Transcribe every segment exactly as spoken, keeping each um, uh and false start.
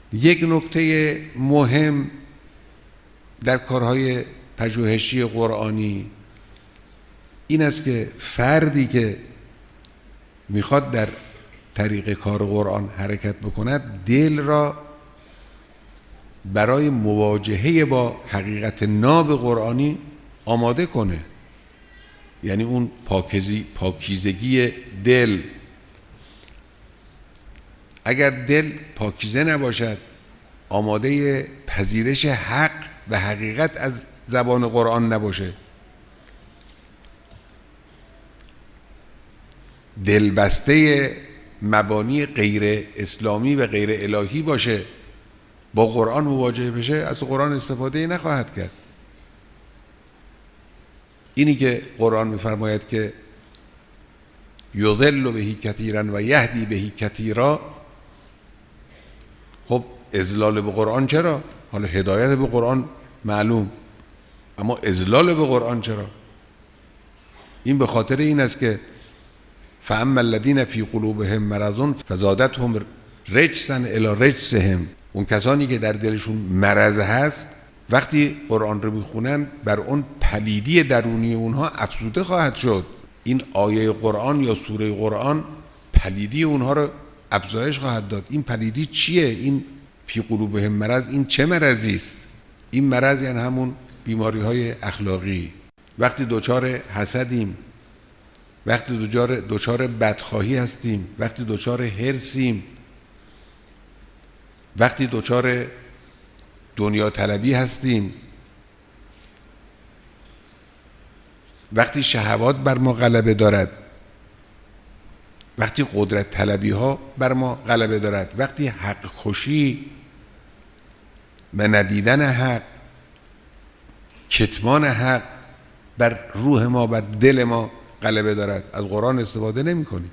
یک نکته مهم در کارهای پژوهشی قرآنی این است که فردی که میخواد در طریق کار قرآن حرکت بکند دل را برای مواجهه با حقیقت ناب قرآنی آماده کنه. یعنی اون پاکیزی پاکیزگی دل. اگر دل پاکیزه نباشد، آماده پذیرش حق و حقیقت از زبان قرآن نباشه، دلبسته مبانی غیر اسلامی و غیر الهی باشه، با قرآن مواجه بشه، از قرآن استفاده نخواهد کرد. اینی که قرآن می‌فرماید که یضل به کثیرا و یهدی به کثیرا، خب اذلال به قرآن چرا؟ حالا هدایت به قرآن معلوم، اما اذلال به قرآن چرا؟ این به خاطر این است که فاما الذین فی قلوبهم مرض فزادتهم رجسا الی رجسهم، اون کسانی که در دلشون مرض هست وقتی قرآن رو میخونن بر اون پلیدی درونی اونها افزوده خواهد شد. این آیه قرآن یا سوره قرآن پلیدی اونها رو افزایش خواهد داد. این پلیدی چیه؟ این فی قلوبهم مرض، این چه مرضی است؟ این مرض یعنی همون بیماری های اخلاقی. وقتی دچار حسدیم، وقتی دچار دچار بدخواهی هستیم، وقتی دچار حرصیم، وقتی دچار دنیا طلبی هستیم، وقتی شهوات بر ما غلبه دارد، وقتی قدرت طلبی ها بر ما غلبه دارد، وقتی حق خوشی و ندیدن حق، کتمان حق بر روح ما، بر دل ما غلبه دارد، از قرآن استفاده نمی کنیم.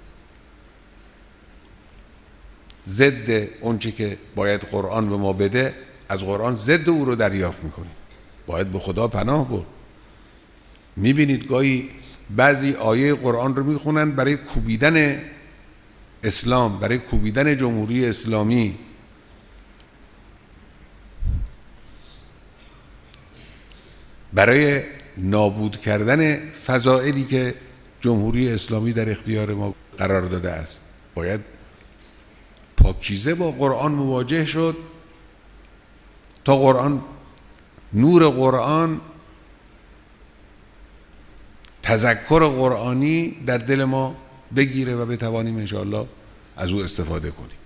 ضد اونچه که باید قرآن به ما بده، از قرآن ضد او رو دریافت میکنیم. باید به خدا پناه برد. میبینید گاهی بعضی آیه قرآن رو میخونن برای کوبیدن اسلام، برای کوبیدن جمهوری اسلامی. برای نابود کردن فضائلی که جمهوری اسلامی در اختیار ما قرار داده است. باید پاکیزه با قرآن مواجه شد تا قرآن، نور قرآن، تذکر قرآنی در دل ما بگیره و بتوانیم انشاءالله از او استفاده کنیم.